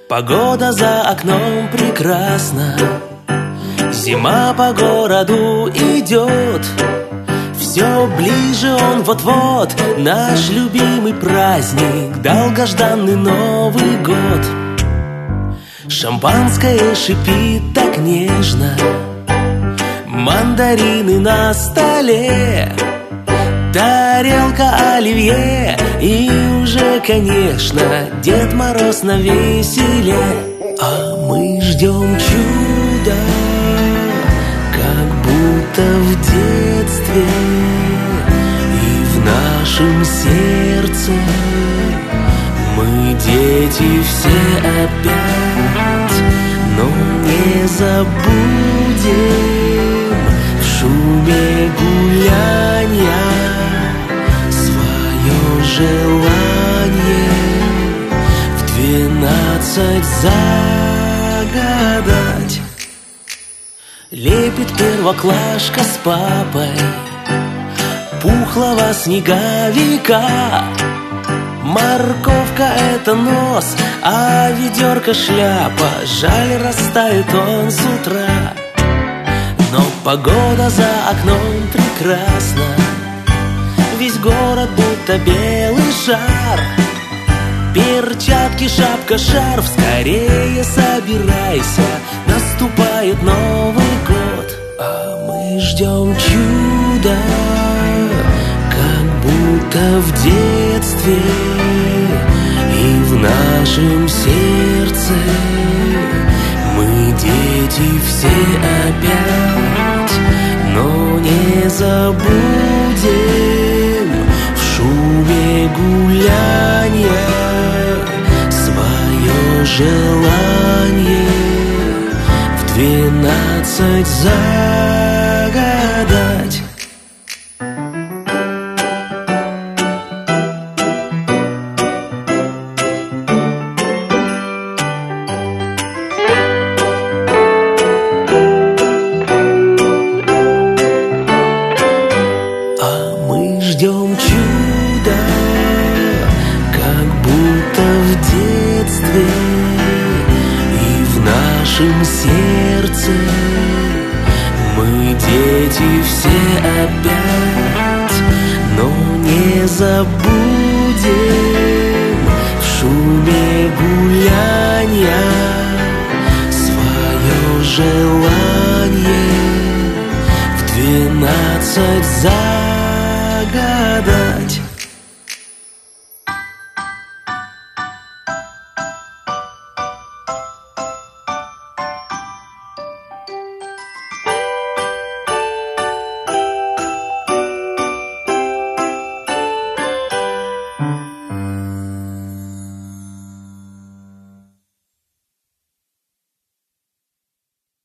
Погода за окном прекрасна, зима по городу идет. Все ближе он вот-вот, наш любимый праздник, долгожданный Новый год. Шампанское шипит так нежно, мандарины на столе, тарелка оливье и уже, конечно, Дед Мороз навеселе. А мы ждем чуда, как будто в детстве, и в нашем сердце мы дети все опять, но не забудем в шуме гулянья свое желание в 12 загадать. Лепит первоклашка с папой пухлого снеговика. Морковка — это нос, а ведерко — шляпа. Жаль, растает он с утра. Но погода за окном прекрасна, весь город будто белый шар. Перчатки, шапка, шарф, скорее собирайся, наступает Новый год. А мы ждем чуда, как будто в детстве, и в нашем сердце мы дети все опять, но не забудем в шуме гулянья свое желание в 12 загадать. Ждем чуда, как будто в детстве, и в нашем сердце мы дети все опять, но не забудем в шуме гулянья свое желание в 12 загадать.